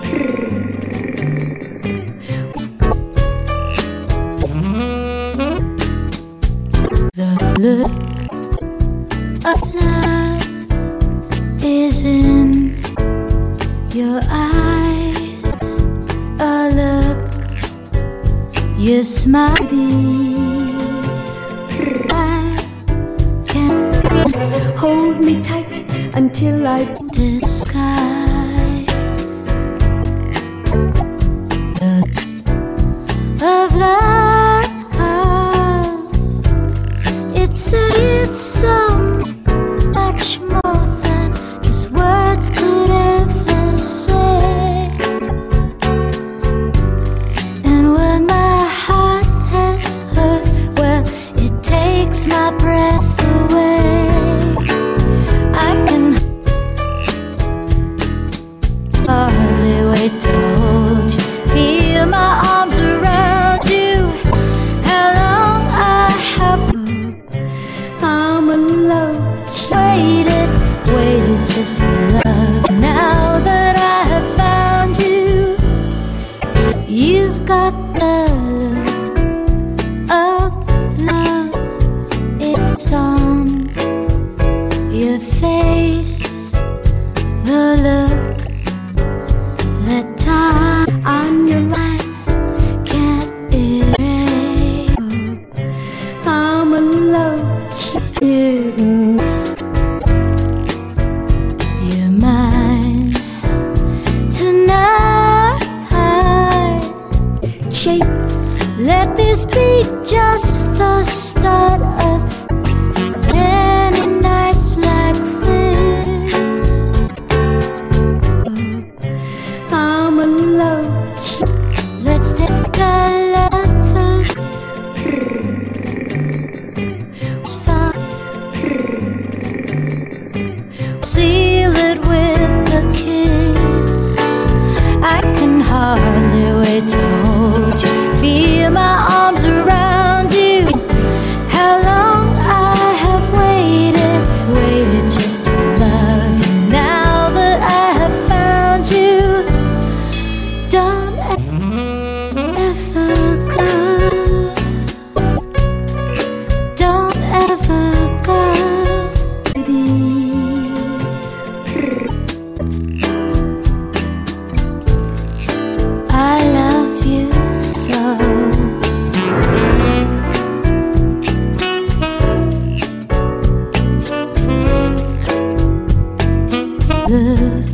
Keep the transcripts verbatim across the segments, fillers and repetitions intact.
The look of love is in your eyes. A look, you smile. I can hold me tight until I disguise the of love. It's it's so much more than just words could ever say. And when my heart has hurt, well, it takes my breath away. I can hardly wait to hold you, feel my arms around you. How long I have I'm in love, waited, waited just to love. Now that I have found you, you've got the look of love. It's on your face, the look that time on your line can't erase. I'm in love. You're mine tonight. Shape. Let this be just the start of many nights like this. I'm in love. Let's take a lover's seal it with a kiss. I can hardly wait to hold you, feel my arms around you. How long I have waited, waited just to love you. Now that I have found you, don't ever go, don't ever go. I love you so. Look,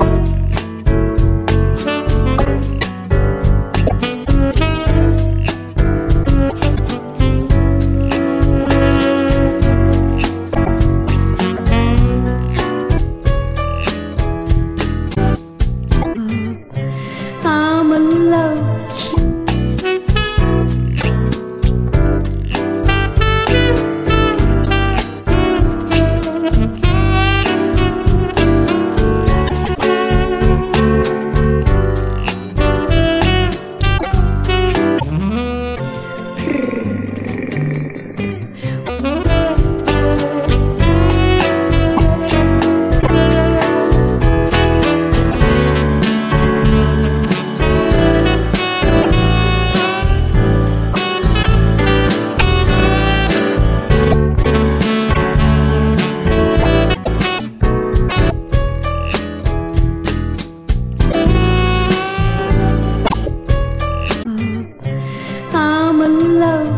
I'm in love. I'm in love.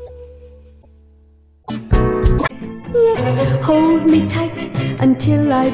Hold me tight until I